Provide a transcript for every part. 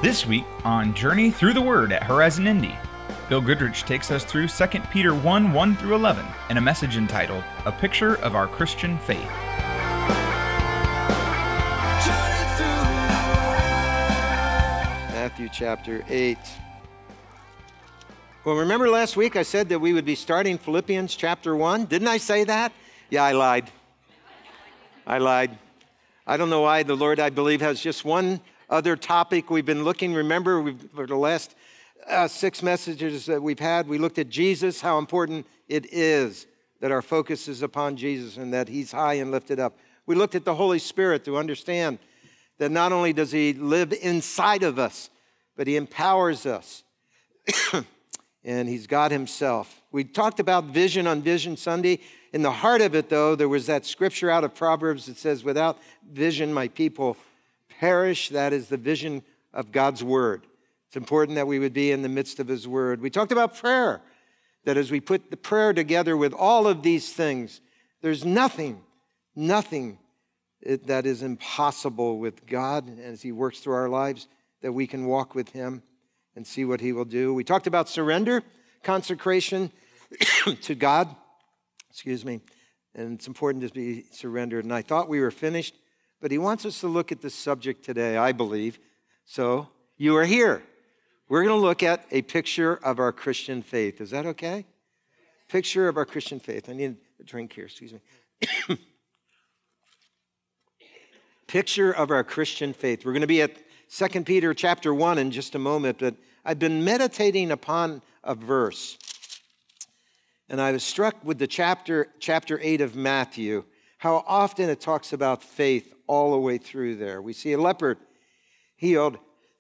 This week on Journey Through the Word at Horizon Indy, Bill Goodrich takes us through 2 Peter 1 through 11, in a message entitled, A Picture of Our Christian Faith. Matthew chapter 8. Well, remember last week I said that we would be starting Philippians chapter 1? Didn't I say that? Yeah, I lied. I don't know why. The Lord, I believe, has just one other topic we've been looking. Remember, for the last 6 messages that we've had, we looked at Jesus, how important it is that our focus is upon Jesus and that he's high and lifted up. We looked at the Holy Spirit to understand that not only does he live inside of us, but he empowers us. And he's God himself. We talked about vision on Vision Sunday. In the heart of it, though, there was that scripture out of Proverbs that says, without vision, my people perish. That is the vision of God's word. It's important that we would be in the midst of his word. We talked about prayer, that as we put the prayer together with all of these things, there's nothing that is impossible with God as he works through our lives, that we can walk with him and see what he will do. We talked about surrender, consecration to God. And it's important to be surrendered. And I thought we were finished, but he wants us to look at this subject today, I believe. So you are here. We're going to look at a picture of our Christian faith. Is that okay? Picture of our Christian faith. I need a drink here, excuse me. Picture of our Christian faith. We're going to be at 2 Peter chapter 1 in just a moment, but I've been meditating upon a verse. And I was struck with the chapter 8 of Matthew, how often it talks about faith all the way through there. We see a leper healed.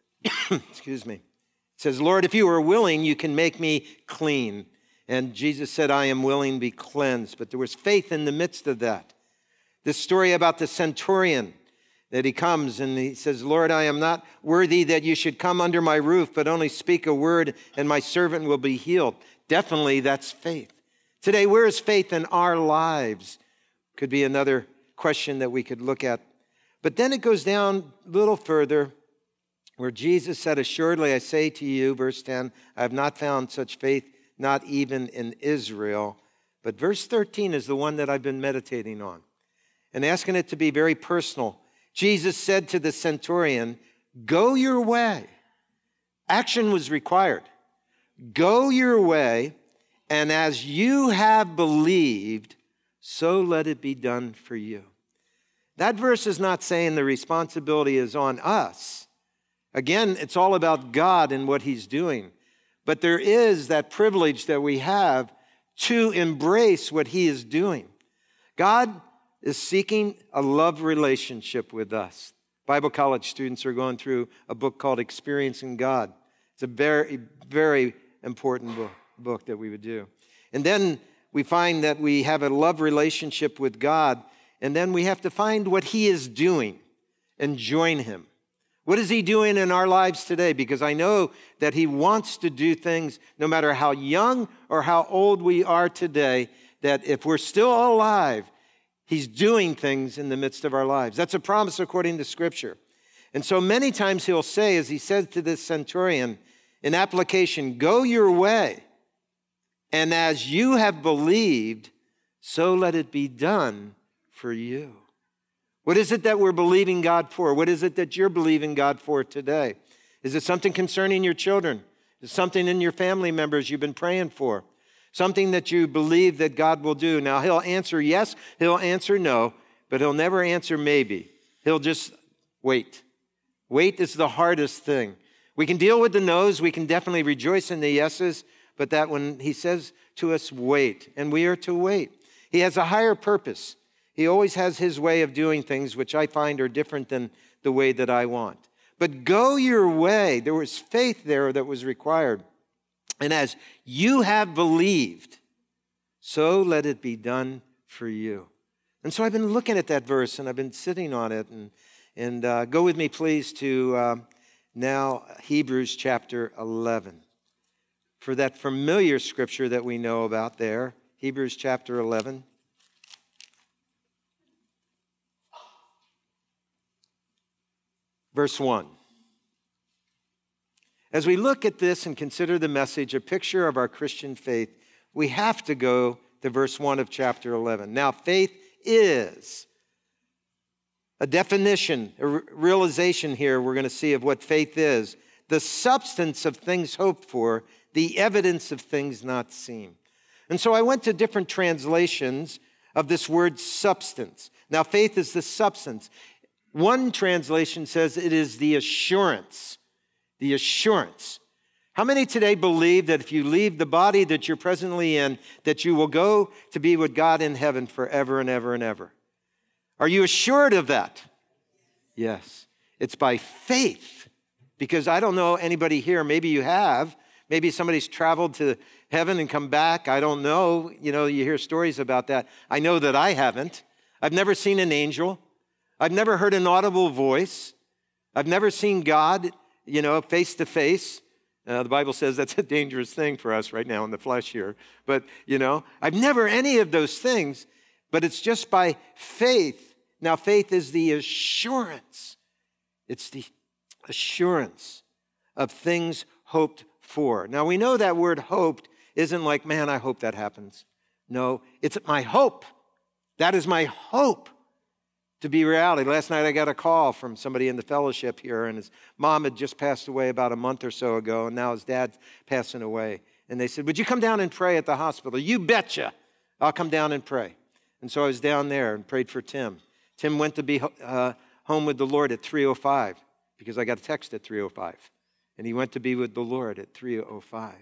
Excuse me. It says, Lord, if you are willing, you can make me clean. And Jesus said, I am willing to be cleansed. But there was faith in the midst of that. This story about the centurion, that he comes and he says, Lord, I am not worthy that you should come under my roof, but only speak a word and my servant will be healed. Definitely that's faith. Today, where is faith in our lives? Could be another question that we could look at. But then it goes down a little further where Jesus said, assuredly I say to you, verse 10, I have not found such faith, not even in Israel. But verse 13 is the one that I've been meditating on and asking it to be very personal. Jesus said to the centurion, go your way. Action was required. Go your way, and as you have believed, so let it be done for you. That verse is not saying the responsibility is on us. Again, it's all about God and what he's doing. But there is that privilege that we have to embrace what he is doing. God is seeking a love relationship with us. Bible college students are going through a book called Experiencing God. It's a very, very important book that we would do. And then we find that we have a love relationship with God, and then we have to find what he is doing and join him. What is he doing in our lives today? Because I know that he wants to do things, no matter how young or how old we are today, that if we're still alive, he's doing things in the midst of our lives. That's a promise according to Scripture. And so many times he'll say, as he says to this centurion, in application, go your way, and as you have believed, so let it be done for you. What is it that we're believing God for? What is it that you're believing God for today? Is it something concerning your children? Is it something in your family members you've been praying for? Something that you believe that God will do. Now, he'll answer yes, he'll answer no, but he'll never answer maybe. He'll just wait. Wait is the hardest thing. We can deal with the no's. We can definitely rejoice in the yeses, but that when he says to us, wait, and we are to wait. He has a higher purpose. He always has his way of doing things, which I find are different than the way that I want. But go your way. There was faith there that was required. And as you have believed, so let it be done for you. And so I've been looking at that verse, and I've been sitting on it. And go with me, please, to now Hebrews chapter 11. For that familiar scripture that we know about there, Hebrews chapter 11. Verse 1. As we look at this and consider the message, a picture of our Christian faith, we have to go to verse 1 of chapter 11. Now, faith is a definition, a realization here we're going to see of what faith is. The substance of things hoped for, the evidence of things not seen. And so I went to different translations of this word substance. Now, faith is the substance. One translation says it is the assurance. The assurance. How many today believe that if you leave the body that you're presently in, that you will go to be with God in heaven forever and ever and ever? Are you assured of that? Yes. It's by faith. Because I don't know anybody here, maybe you have. Maybe somebody's traveled to heaven and come back. I don't know. You hear stories about that. I know that I haven't. I've never seen an angel. I've never heard an audible voice. I've never seen God, face to face. The Bible says that's a dangerous thing for us right now in the flesh here. But, I've never any of those things, but it's just by faith. Now, faith is the assurance. It's the assurance of things hoped for. Now, we know that word hoped isn't like, man, I hope that happens. No, it's my hope. That is my hope to be reality. Last night I got a call from somebody in the fellowship here, and his mom had just passed away about a month or so ago, and now his dad's passing away. And they said, would you come down and pray at the hospital? You betcha. I'll come down and pray. And so I was down there and prayed for Tim. Tim went to be home with the Lord at 3:05 because I got a text at 3:05. And he went to be with the Lord at 3:05.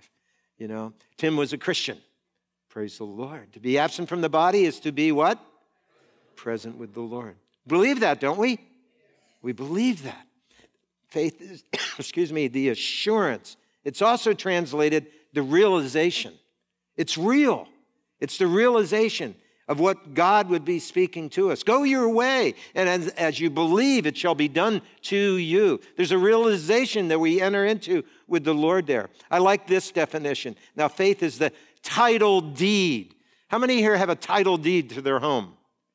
Tim was a Christian. Praise the Lord. To be absent from the body is to be what? Present with the Lord. Believe that, don't we? We believe that. Faith is, the assurance. It's also translated the realization. It's real. It's the realization of what God would be speaking to us. Go your way, and as you believe, it shall be done to you. There's a realization that we enter into with the Lord there. I like this definition. Now, faith is the title deed. How many here have a title deed to their home?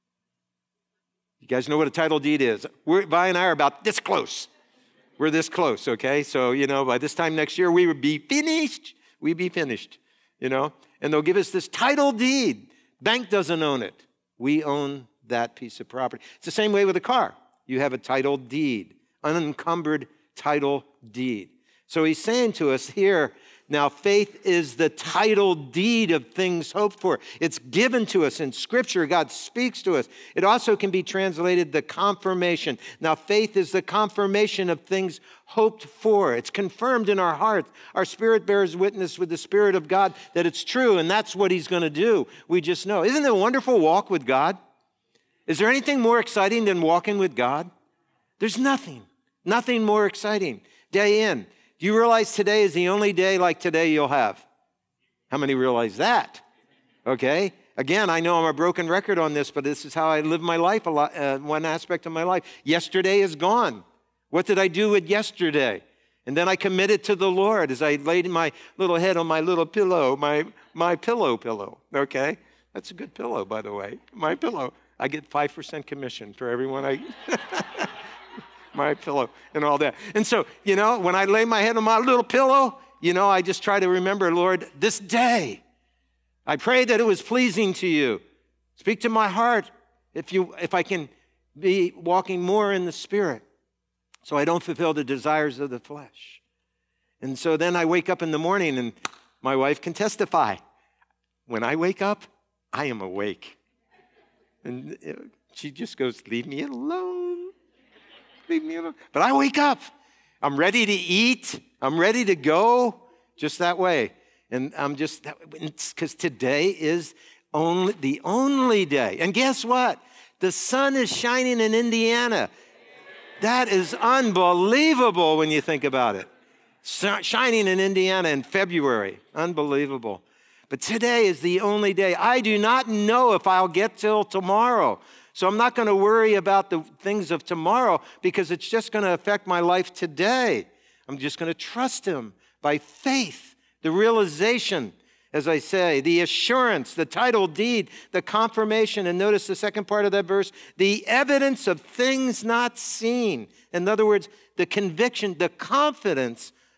You guys know what a title deed is? Vi and I are about this close. We're this close, okay? So, by this time next year, we would be finished. We'd be finished, And they'll give us this title deed. Bank doesn't own it. We own that piece of property. It's the same way with a car. You have a title deed, unencumbered title deed. So he's saying to us here, now faith is the title deed of things hoped for. It's given to us in Scripture. God speaks to us. It also can be translated the confirmation. Now faith is the confirmation of things hoped for. It's confirmed in our heart. Our spirit bears witness with the Spirit of God that it's true, and that's what he's going to do. We just know. Isn't it a wonderful walk with God? Is there anything more exciting than walking with God? There's nothing more exciting. Day in. Do you realize today is the only day like today you'll have? How many realize that? Okay. Again, I know I'm a broken record on this, but this is how I live my life, one aspect of my life. Yesterday is gone. What did I do with yesterday? And then I committed to the Lord as I laid my little head on my little pillow, my pillow. Okay. That's a good pillow, by the way. My pillow. I get 5% commission for everyone I... my pillow and all that. And so, when I lay my head on my little pillow, I just try to remember, Lord, this day, I pray that it was pleasing to you. Speak to my heart if I can be walking more in the Spirit so I don't fulfill the desires of the flesh. And so then I wake up in the morning, and my wife can testify. When I wake up, I am awake. And she just goes, leave me alone. Leave me alone. But I wake up. I'm ready to eat. I'm ready to go. Just that way. And it's because today is the only day. And guess what? The sun is shining in Indiana. That is unbelievable when you think about it. Shining in Indiana in February. Unbelievable. But today is the only day. I do not know if I'll get till tomorrow. So I'm not going to worry about the things of tomorrow because it's just going to affect my life today. I'm just going to trust him by faith, the realization, as I say, the assurance, the title deed, the confirmation, and notice the second part of that verse, the evidence of things not seen. In other words, the conviction, the confidence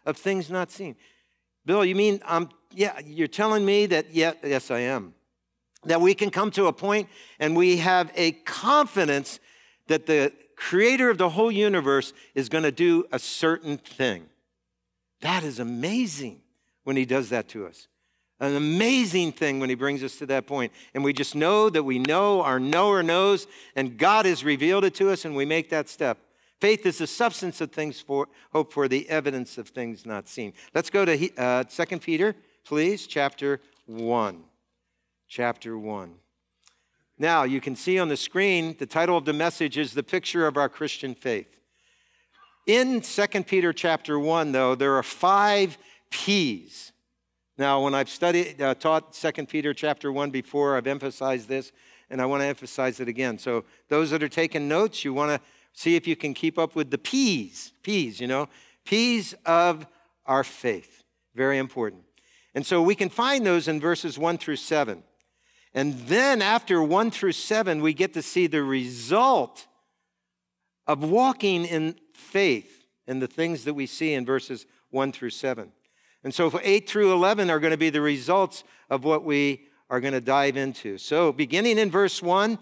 of things not seen. Bill, you mean, you're telling me that, yes, I am. That we can come to a point and we have a confidence that the creator of the whole universe is going to do a certain thing. That is amazing when he does that to us. An amazing thing when he brings us to that point. And we just know that we know, our knower knows, and God has revealed it to us, and we make that step. Faith is the substance of things hoped for, the evidence of things not seen. Let's go to 2 Peter, please, chapter 1. Chapter 1. Now, you can see on the screen, the title of the message is The Picture of Our Christian Faith. In 2 Peter chapter 1, though, there are 5 P's. Now, when I've taught 2 Peter chapter 1 before, I've emphasized this, and I want to emphasize it again. So those that are taking notes, you want to see if you can keep up with the P's, P's of our faith. Very important. And so we can find those in verses 1 through 7. And then after 1 through 7, we get to see the result of walking in faith and the things that we see in verses 1 through 7. And so 8 through 11 are going to be the results of what we are going to dive into. So beginning in verse 1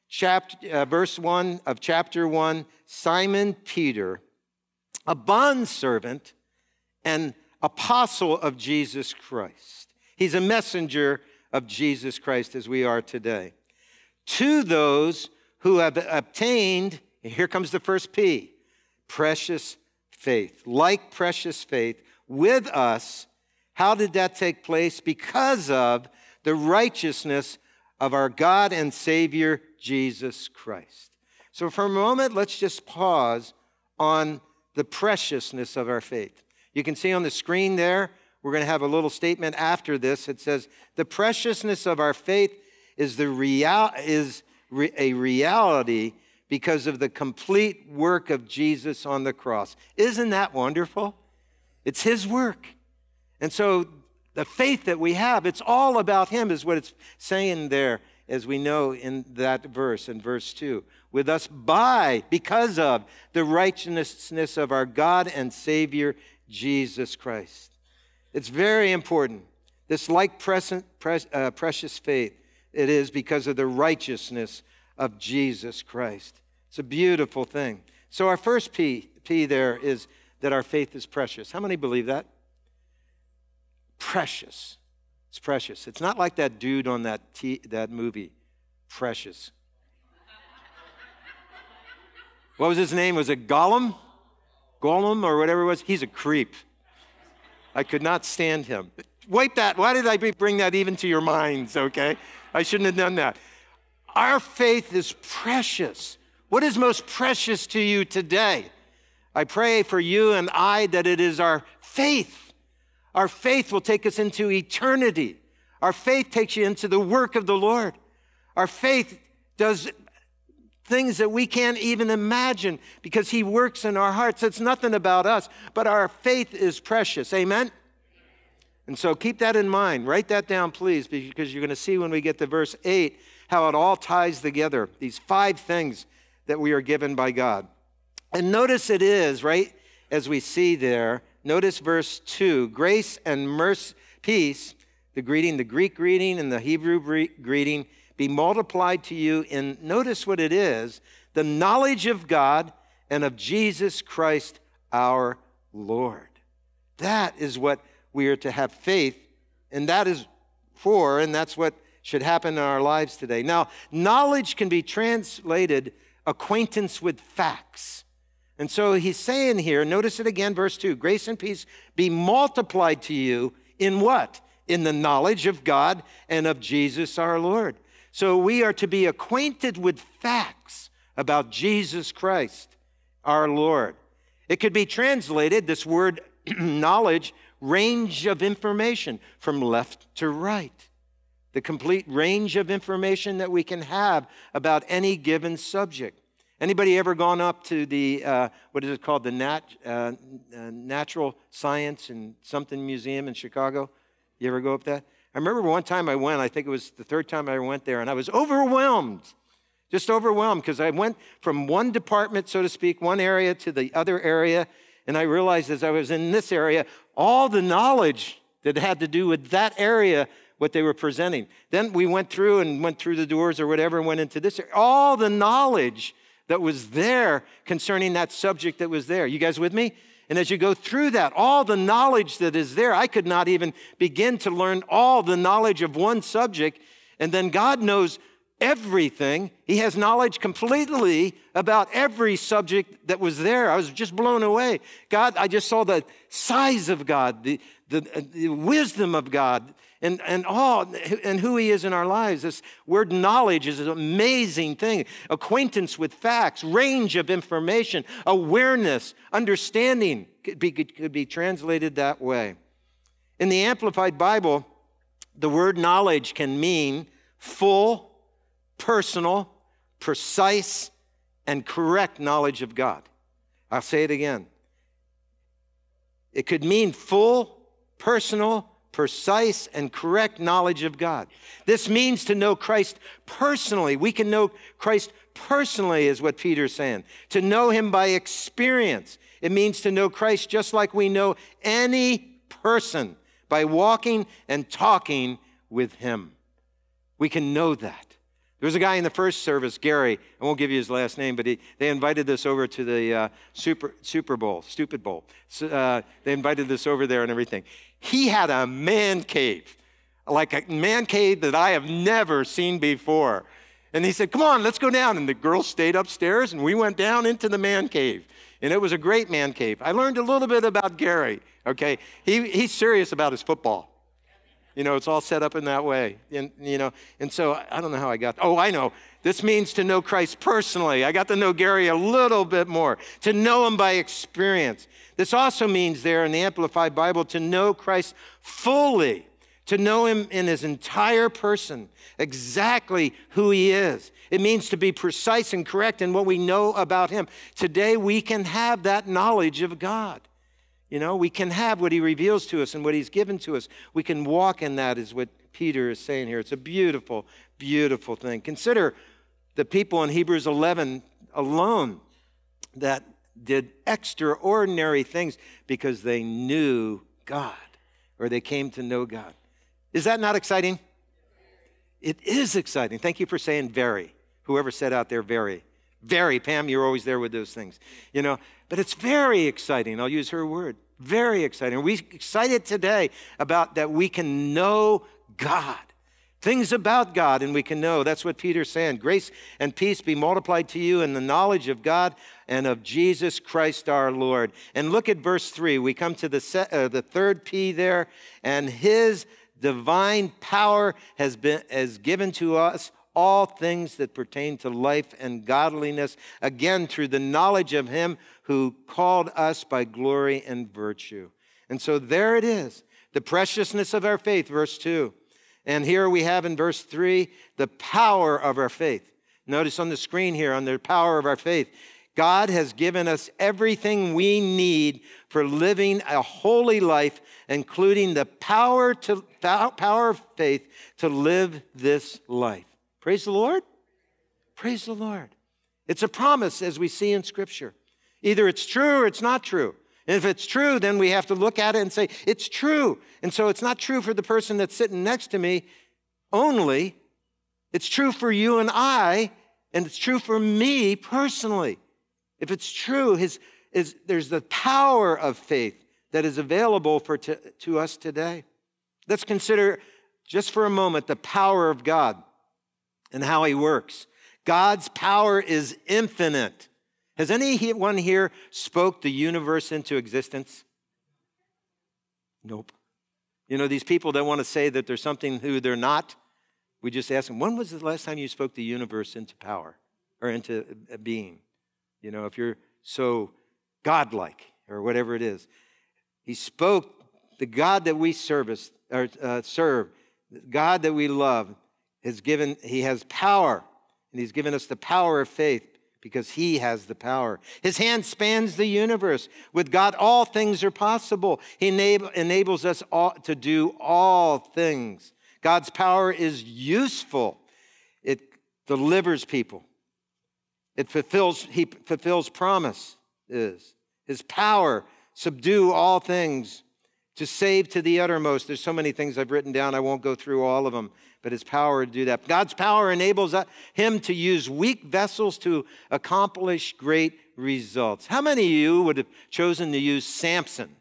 of chapter 1, Simon Peter, a bondservant and apostle of Jesus Christ. He's a messenger of Jesus Christ as we are today. To those who have obtained, here comes the first P, precious faith. Like precious faith with us. How did that take place? Because of the righteousness of our God and Savior, Jesus Christ. So for a moment, let's just pause on the preciousness of our faith. You can see on the screen there, we're going to have a little statement after this. It says, the preciousness of our faith is a reality because of the complete work of Jesus on the cross. Isn't that wonderful? It's his work. And so the faith that we have, it's all about him, is what it's saying there, as we know in that verse, in verse 2. With us because of the righteousness of our God and Savior, Jesus Christ. It's very important. This precious faith, it is because of the righteousness of Jesus Christ. It's a beautiful thing. So our first P there is that our faith is precious. How many believe that? Precious. It's precious. It's not like that dude on that movie, Precious. What was his name? Was it Gollum? Gollum or whatever it was? He's a creep. I could not stand him. Wipe that. Why did I bring that even to your minds, okay? I shouldn't have done that. Our faith is precious. What is most precious to you today? I pray for you and I that it is our faith. Our faith will take us into eternity. Our faith takes you into the work of the Lord. Our faith does things that we can't even imagine because he works in our hearts. It's nothing about us, but our faith is precious. Amen? And so keep that in mind. Write that down, please, because you're going to see when we get to verse 8 how it all ties together. These 5 things that we are given by God. And notice it is, right, as we see there, notice verse 2, grace and mercy, peace, the Greek greeting and the Hebrew greeting, be multiplied to you in, notice what it is, the knowledge of God and of Jesus Christ our Lord. That is what we are to have faith, and that is for, and that's what should happen in our lives today. Now, knowledge can be translated acquaintance with facts. And so he's saying here, notice it again, verse 2, grace and peace be multiplied to you in what? In the knowledge of God and of Jesus our Lord. So we are to be acquainted with facts about Jesus Christ, our Lord. It could be translated, this word knowledge, range of information from left to right. The complete range of information that we can have about any given subject. Anybody ever gone up to the, what is it called, the Natural Science and Something Museum in Chicago? You ever go up that? I remember one time I went, I think it was the 3rd time I went there, and I was overwhelmed, just overwhelmed, because I went from one department, so to speak, one area to the other area, And I realized as I was in this area, all the knowledge that had to do with that area, what they were presenting. Then we went through the doors or whatever and went into this area. All the knowledge that was there concerning that subject that was there. You guys with me? And as you go through that, all the knowledge that is there, I could not even begin to learn all the knowledge of one subject. And then God knows everything. He has knowledge completely about every subject that was there. I was just blown away. God, I just saw the size of God, the wisdom of God, and who he is in our lives. This word knowledge is an amazing thing. Acquaintance with facts, range of information, awareness, understanding could be translated that way. In the Amplified Bible, the word knowledge can mean full, personal, precise, and correct knowledge of God. I'll say it again. It could mean full, personal, precise, and correct knowledge of God. This means to know Christ personally. We can know Christ personally is what Peter's saying. To know him by experience. It means to know Christ just like we know any person by walking and talking with him. We can know that. There was a guy in the first service, Gary, I won't give you his last name, but they invited us over to the Super Bowl, Stupid Bowl. So, they invited us over there and everything. He had a man cave, like a man cave that I have never seen before. And he said, come on, let's go down. And the girls stayed upstairs, and we went down into the man cave. And it was a great man cave. I learned a little bit about Gary, okay? He's serious about his football. You know, it's all set up in that way. And so I don't know how I got, I know. This means to know Christ personally. I got to know Gary a little bit more, to know him by experience. This also means there in the Amplified Bible to know Christ fully, to know him in his entire person, exactly who he is. It means to be precise and correct in what we know about him. Today we can have that knowledge of God. You know, we can have what he reveals to us and what he's given to us. We can walk in that is what Peter is saying here. It's a beautiful, beautiful thing. Consider the people in Hebrews 11 alone that did extraordinary things because they knew God or they came to know God. Is that not exciting? It is exciting. Thank you for saying very. Whoever said out there, very. Very, Pam, you're always there with those things. You know, but it's very exciting. I'll use her word. Very exciting. Are we excited today about that we can know God? Things about God and we can know. That's what Peter's saying. Grace and peace be multiplied to you in the knowledge of God and of Jesus Christ our Lord. And look at verse 3. We come to the third P there. And his divine power has given to us all things that pertain to life and godliness, again, through the knowledge of him who called us by glory and virtue. And so there it is, the preciousness of our faith, verse 2. And here we have in verse 3, the power of our faith. Notice on the screen here, on the power of our faith, God has given us everything we need for living a holy life, including the power of faith to live this life. Praise the Lord. Praise the Lord. It's a promise as we see in Scripture. Either it's true or it's not true. And if it's true, then we have to look at it and say, it's true. And so it's not true for the person that's sitting next to me only. It's true for you and I, and it's true for me personally. If it's true, there's the power of faith that is available to us today. Let's consider just for a moment the power of God and how he works. God's power is infinite. Has anyone here spoke the universe into existence? Nope. You know, these people that want to say that there's something who they're not, we just ask them, when was the last time you spoke the universe into power or into a being? You know, if you're so godlike or whatever it is. He spoke, the God that we serve, the God that we love, he has power, and he's given us the power of faith because he has the power. His hand spans the universe. With God, all things are possible. He enables us all to do all things. God's power is useful. It delivers people. He fulfills promises. His power, subdue all things, to save to the uttermost. There's so many things I've written down. I won't go through all of them, but his power to do that. God's power enables him to use weak vessels to accomplish great results. How many of you would have chosen to use Samson?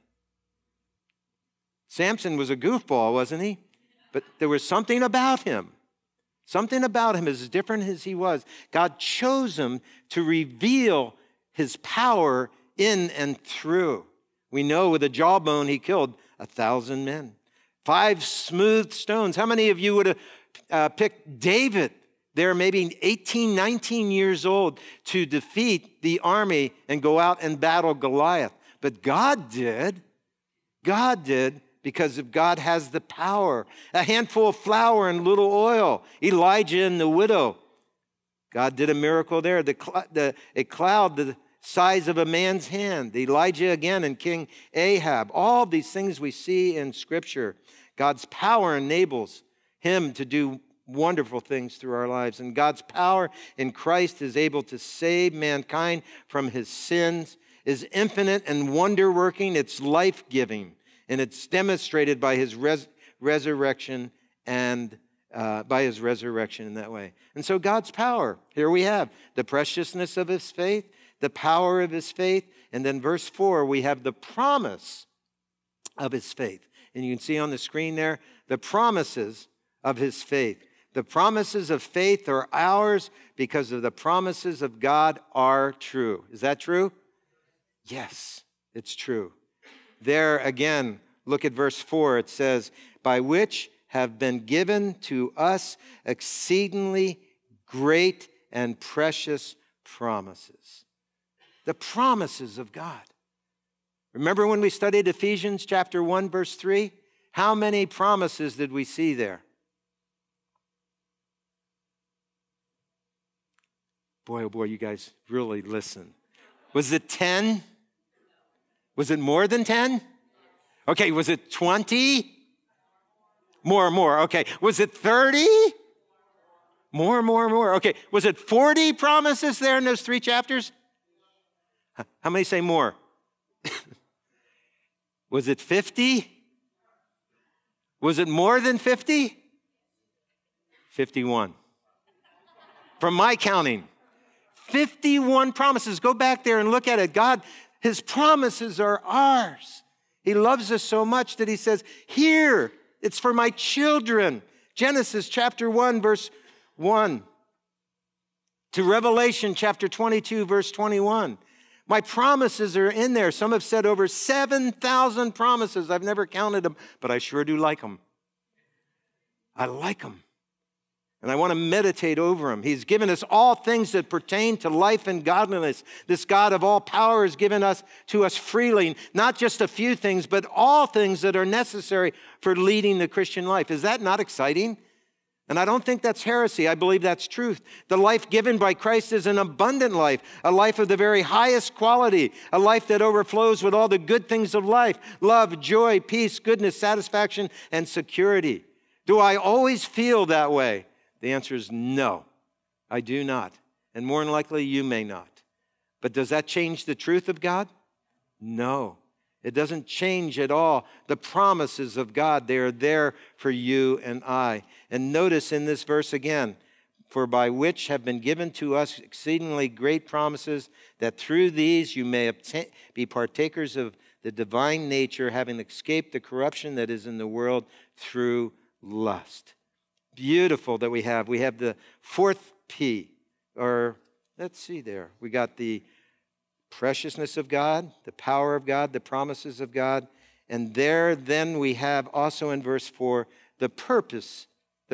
Samson was a goofball, wasn't he? But there was something about him. Something about him, as different as he was. God chose him to reveal his power in and through. We know with a jawbone he killed 1,000 men. 5 smooth stones. How many of you would have picked David there, maybe 18, 19 years old, to defeat the army and go out and battle Goliath? But God did. God did, because God has the power. A handful of flour and little oil. Elijah and the widow. God did a miracle there. A cloud the size of a man's hand. Elijah again and King Ahab. All these things we see in Scripture. God's power enables him to do wonderful things through our lives. And God's power in Christ is able to save mankind from his sins, is infinite and wonder-working. It's life-giving. And it's demonstrated by his resurrection and by his resurrection in that way. And so God's power, here we have the preciousness of his faith, the power of his faith, and then verse 4, we have the promise of his faith. And you can see on the screen there, the promises of his faith. The promises of faith are ours because of the promises of God are true. Is that true? Yes, it's true. There again, look at verse 4. It says, by which have been given to us exceedingly great and precious promises. The promises of God. Remember when we studied Ephesians chapter 1, verse 3? How many promises did we see there? Boy, oh boy, you guys really listen. Was it 10? Was it more than 10? Okay, was it 20? More. Okay, was it 30? More. Okay, was it 40 promises there in those 3 chapters? How many say more? Was it 50? Was it more than 50? 51. From my counting, 51 promises. Go back there and look at it. God, his promises are ours. He loves us so much that he says, here, it's for my children. Genesis chapter 1, verse 1 to Revelation chapter 22, verse 21. My promises are in there. Some have said over 7,000 promises. I've never counted them, but I sure do like them. I like them. And I want to meditate over them. He's given us all things that pertain to life and godliness. This God of all power has given us to us freely, not just a few things, but all things that are necessary for leading the Christian life. Is that not exciting? And I don't think that's heresy. I believe that's truth. The life given by Christ is an abundant life, a life of the very highest quality, a life that overflows with all the good things of life: love, joy, peace, goodness, satisfaction, and security. Do I always feel that way? The answer is no, I do not. And more than likely, you may not. But does that change the truth of God? No, it doesn't change at all. The promises of God, they are there for you and I. And notice in this verse again, for by which have been given to us exceedingly great promises, that through these you may be partakers of the divine nature, having escaped the corruption that is in the world through lust. Beautiful that we have. We have the 4th P, or let's see there. We got the preciousness of God, the power of God, the promises of God. And there then we have also in verse 4, the purpose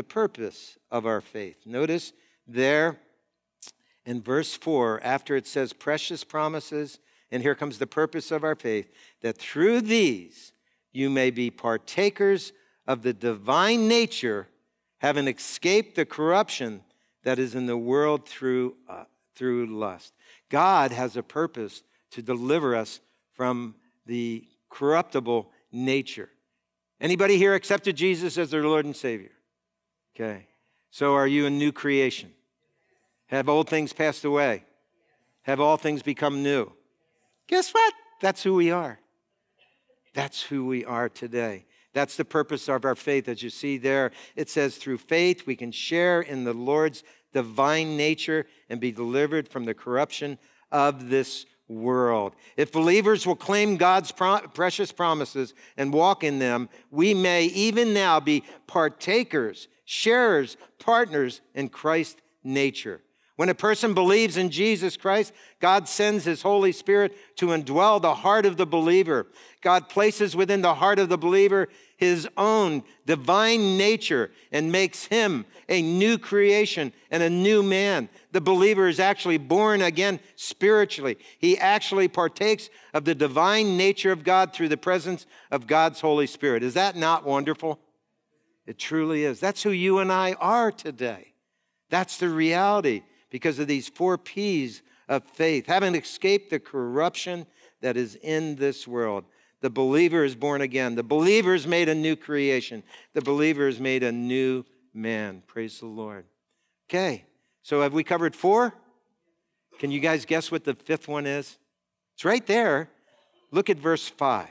of our faith. Notice there in verse 4, after it says precious promises, and here comes the purpose of our faith, that through these you may be partakers of the divine nature, having escaped the corruption that is in the world through lust. God has a purpose to deliver us from the corruptible nature. Anybody here accepted Jesus as their Lord and Savior? Okay. So are you a new creation? Have old things passed away? Have all things become new? Guess what? That's who we are. That's who we are today. That's the purpose of our faith. As you see there, it says through faith we can share in the Lord's divine nature and be delivered from the corruption of this world. If believers will claim God's precious promises and walk in them, we may even now be partakers, sharers, partners in Christ's nature. When a person believes in Jesus Christ, God sends his Holy Spirit to indwell the heart of the believer. God places within the heart of the believer his own divine nature and makes him a new creation and a new man. The believer is actually born again spiritually. He actually partakes of the divine nature of God through the presence of God's Holy Spirit. Is that not wonderful? It truly is. That's who you and I are today. That's the reality. Because of these 4 P's of faith, having escaped the corruption that is in this world. The believer is born again. The believer is made a new creation. The believer is made a new man. Praise the Lord. Okay, so have we covered 4? Can you guys guess what the 5th one is? It's right there. Look at verse 5.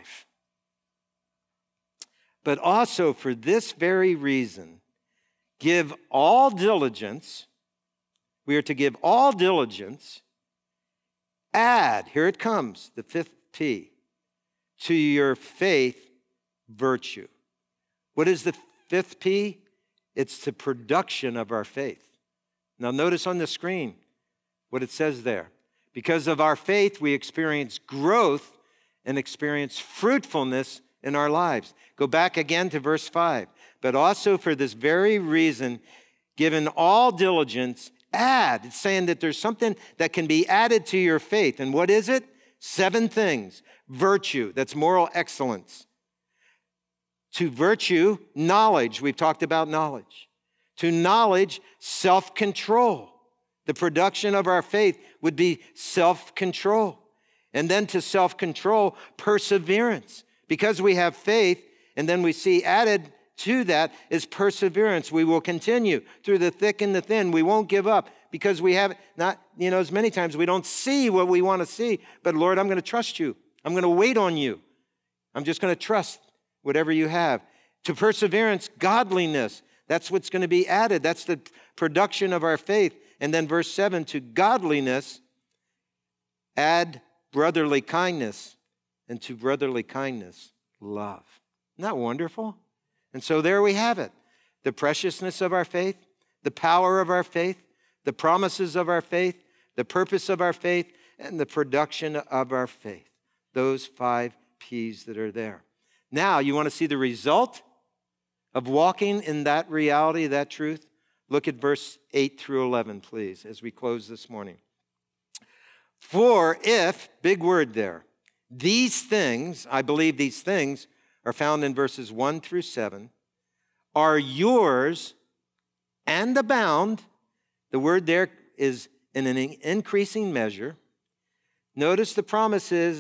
But also for this very reason, give all diligence. We are to give all diligence, add, here it comes, the 5th P, to your faith, virtue. What is the 5th P? It's the production of our faith. Now notice on the screen what it says there. Because of our faith, we experience growth and experience fruitfulness in our lives. Go back again to verse 5. But also for this very reason, given all diligence, add. It's saying that there's something that can be added to your faith. And what is it? 7 things. Virtue, that's moral excellence. To virtue, knowledge. We've talked about knowledge. To knowledge, self-control. The production of our faith would be self-control. And then to self-control, perseverance. Because we have faith, and then we see added to that is perseverance. We will continue through the thick and the thin. We won't give up because we have not, as many times we don't see what we want to see. But Lord, I'm going to trust you. I'm going to wait on you. I'm just going to trust whatever you have. To perseverance, godliness. That's what's going to be added. That's the production of our faith. And then verse 7, to godliness, add brotherly kindness. And to brotherly kindness, love. Isn't that wonderful? And so there we have it. The preciousness of our faith, the power of our faith, the promises of our faith, the purpose of our faith, and the production of our faith. Those 5 P's that are there. Now, you want to see the result of walking in that reality, that truth? Look at verse 8 through 11, please, as we close this morning. For if, big word there, these things, I believe these things are found in verses 1 through 7, are yours and abound. The word there is in an increasing measure. Notice the promise is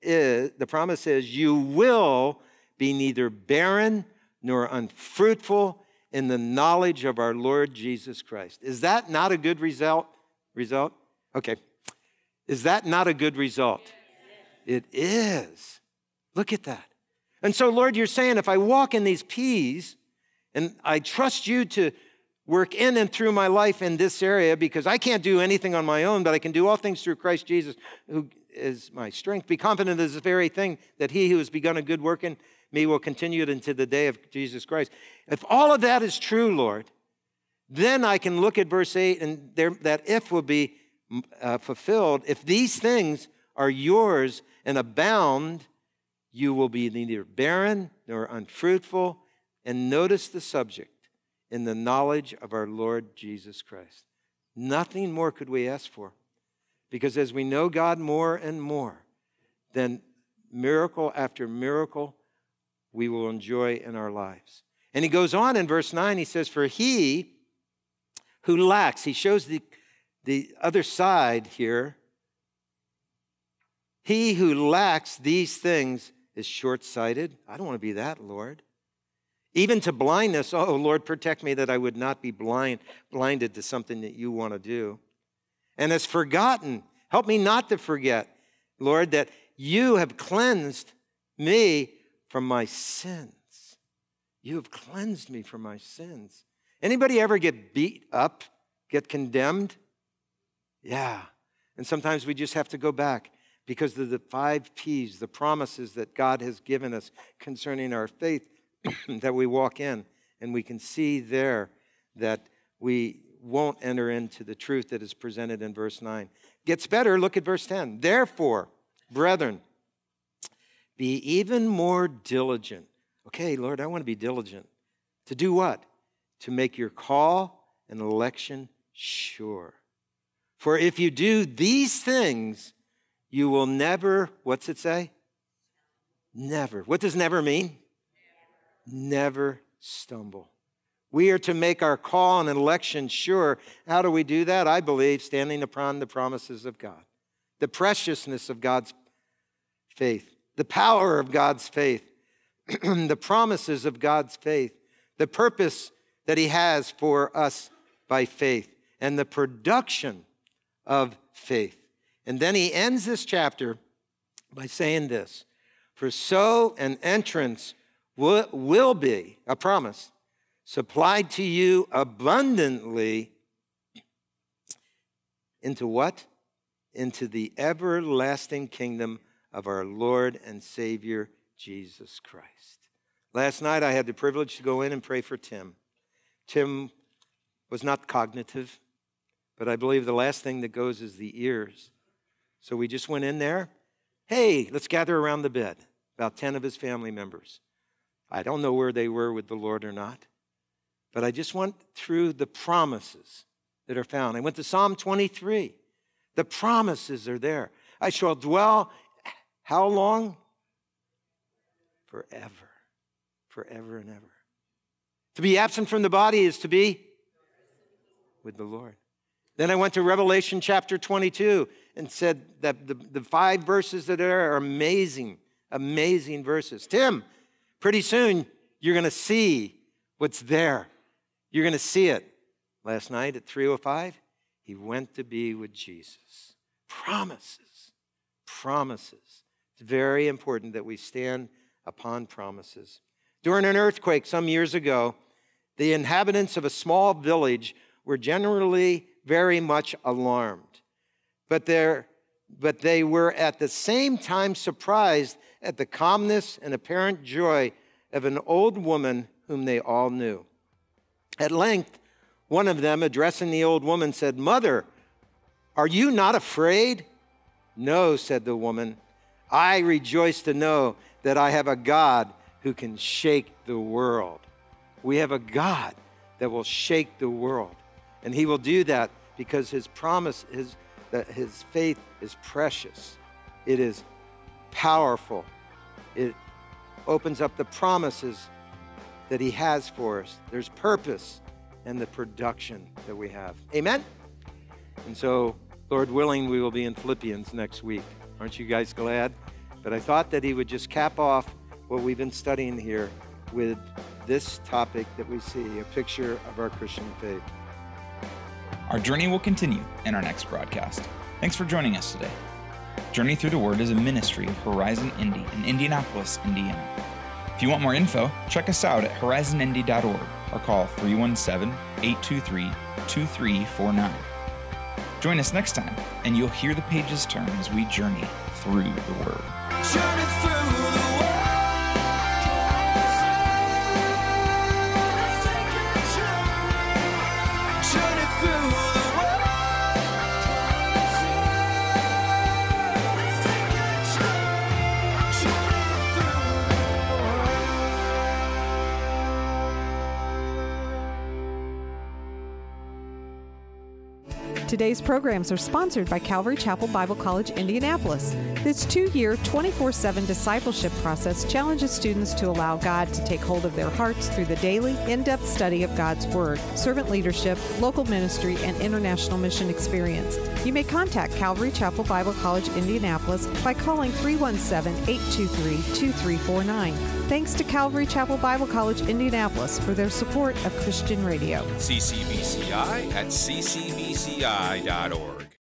you will be neither barren nor unfruitful in the knowledge of our Lord Jesus Christ. Is that not a good result? Okay. Is that not a good result? It is. Look at that. And so, Lord, you're saying if I walk in these P's and I trust you to work in and through my life in this area because I can't do anything on my own, but I can do all things through Christ Jesus, who is my strength. Be confident of this very thing, that he who has begun a good work in me will continue it into the day of Jesus Christ. If all of that is true, Lord, then I can look at verse 8 and that if will be fulfilled. If these things are yours and abound, you will be neither barren nor unfruitful. And notice the subject, in the knowledge of our Lord Jesus Christ. Nothing more could we ask for. Because as we know God more and more, then miracle after miracle we will enjoy in our lives. And he goes on in verse 9, he says, for he who lacks, he shows the other side here. He who lacks these things is short-sighted. I don't want to be that, Lord. Even to blindness, oh, Lord, protect me that I would not be blinded to something that you want to do. And has forgotten, help me not to forget, Lord, that you have cleansed me from my sins. You have cleansed me from my sins. Anybody ever get beat up, get condemned? Yeah. And sometimes we just have to go back because of the 5 P's, the promises that God has given us concerning our faith that we walk in. And we can see there that we won't enter into the truth that is presented in verse 9. Gets better, look at verse 10. Therefore, brethren, be even more diligent. Okay, Lord, I want to be diligent. To do what? To make your call and election sure. For if you do these things, you will never, what's it say? Never. What does never mean? Never stumble. We are to make our call and election sure. How do we do that? I believe standing upon the promises of God, the preciousness of God's faith, the power of God's faith, the promises of God's faith, the purpose that he has for us by faith, and the production of faith. And then he ends this chapter by saying this, for so an entrance will be, a promise, supplied to you abundantly into what? Into the everlasting kingdom of our Lord and Savior, Jesus Christ. Last night I had the privilege to go in and pray for Tim. Tim was not cognitive, but I believe the last thing that goes is the ears. So we just went in there. Hey, let's gather around the bed. About 10 of his family members. I don't know where they were with the Lord or not, but I just went through the promises that are found. I went to Psalm 23. The promises are there. I shall dwell, how long? Forever. Forever and ever. To be absent from the body is to be with the Lord. Then I went to Revelation chapter 22 and said that the 5 verses that are amazing, amazing verses. Tim, pretty soon you're going to see what's there. You're going to see it. Last night at 3:05, he went to be with Jesus. Promises. Promises. It's very important that we stand upon promises. During an earthquake some years ago, the inhabitants of a small village were generally very much alarmed. But they were at the same time surprised at the calmness and apparent joy of an old woman whom they all knew. At length, one of them, addressing the old woman, said, "Mother, are you not afraid?" "No," said the woman. "I rejoice to know that I have a God who can shake the world." We have a God that will shake the world. And he will do that because his promise is that his faith is precious. It is powerful. It opens up the promises that he has for us. There's purpose in the production that we have. Amen? And so, Lord willing, we will be in Philippians next week. Aren't you guys glad? But I thought that he would just cap off what we've been studying here with this topic that we see, a picture of our Christian faith. Our journey will continue in our next broadcast. Thanks for joining us today. Journey Through the Word is a ministry of Horizon Indy in Indianapolis, Indiana. If you want more info, check us out at horizonindy.org or call 317-823-2349. Join us next time, and you'll hear the pages turn as we journey through the Word. Journey through the world. Let's take a journey through the world. Let's take a journey through the world. Today's programs are sponsored by Calvary Chapel Bible College, Indianapolis. This 2-year, 24/7 discipleship process challenges students to allow God to take hold of their hearts through the daily, in-depth study of God's Word, servant leadership, local ministry, and international mission experience. You may contact Calvary Chapel Bible College, Indianapolis by calling 317-823-2349. Thanks to Calvary Chapel Bible College, Indianapolis for their support of Christian radio. CCBCI at ccbci.org.